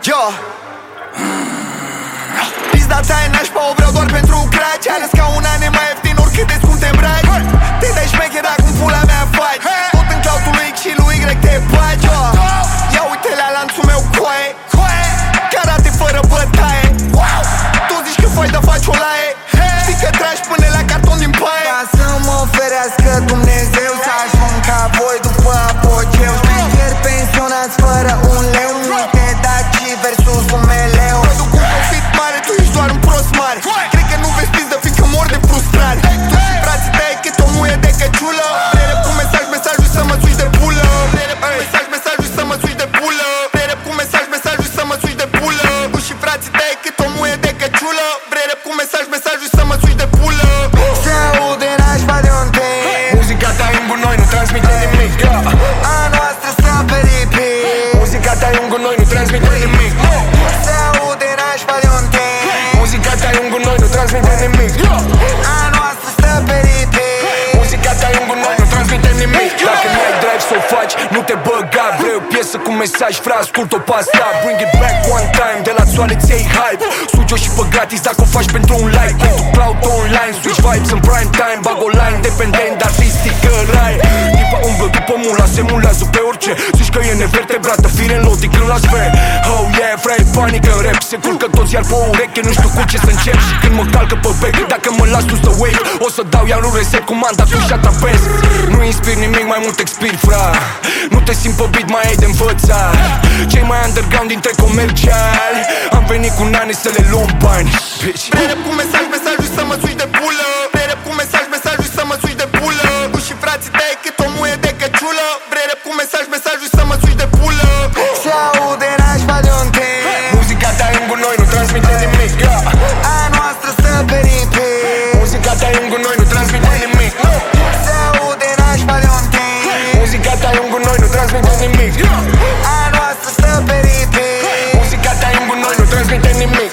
Yo Pizda ta e nașpa, o vreau doar pentru craci. Ales ca un an e mai ieftin oricât de scump te îmbraci. Te dai șmecher acum pula mea faci. Tot în cloutul lui X și lui Y te bagi. Ia uite la lanțul meu coaie. Karate fără bătaie. Tu zici că faci, dar faci o laie. Știi că tragi până la carton din paie. Ca să mă ferească Dumnezeu să ajung ca voi după apogeu. Șmecher pensionați fără un leu. Multe daci versus un meleu. Produc un profit mare, tu ești doar un prost mare. Cred că nu vezi pizdă, fiindcă mor de frustrare. Tu și frații tăi cât o muie de căciulă. Prerep cu mesajul să mă suși de pulă. Prerep cu mesajul să mă suși de pulă. Prerep cu mesajul să mă suși de pulă. Tu și frații tăi cât o muie de căciulă. Prerep cu mesajul să mă suși de pulă. Se aude nașpa de unde. Muzica ta e un gunoi, nu transmite nimic. A noastră stă pe repeat. Muzica ta e un gunoi, nu transmite nimic. Se aude nașpa de unde. Muzica ta e un gunoi, nu transmite nimic. A noastră stă pe repeat. Muzica ta e un gunoi, nu transmite nimic. Dacă nu ai drive să o faci, nu te băga. Vrei o piesă cu mesaj, frate, ascult-o pe asta. Bring it back one time, de la țoale ți-ai hype. Sugi-o și pe gratis dacă o faci pentru un like. Pentru cloud online, switch vibes în prime time. Bag online, dependent, artistic, rai. Tipa umblă după mula, se mulează pe orice. Zici că e nevertebrată, fire în lotic când la sfer. Oh yeah, frate, panică în rap. Se culcă toți iar pe o ureche, nu știu cu ce să încep. Și când mă calcă pe bec, dacă mă las tu să wake, o să dau iar un reset cu manda tu și atrapez. Nu inspir nimic, mai mult expir, fra. Nu te simt pe beat, mai ai de învățat. Cei mai underground dintre comerciali. Am venit cu nani să le luăm bani, bitch. Prerep cu mesajul să mă suși de pulă. Prerep cu mesajul să mă suși de pulă. Tu și frații tăi cât o muie de căciulă. Prerep cu mesajul să mă suși de pulă. Se aude nașpa de unde. Muzica ta e un gunoi, nu transmite nimic. A noastră stă pe repeat. Muzica ta e un gunoi, nu transmite nimic. Se aude nașpa de unde. Muzica ta e un gunoi, nu transmite nimic. A noastră stă pe repeat. Muzica ta e un gunoi, nu transmite nimic.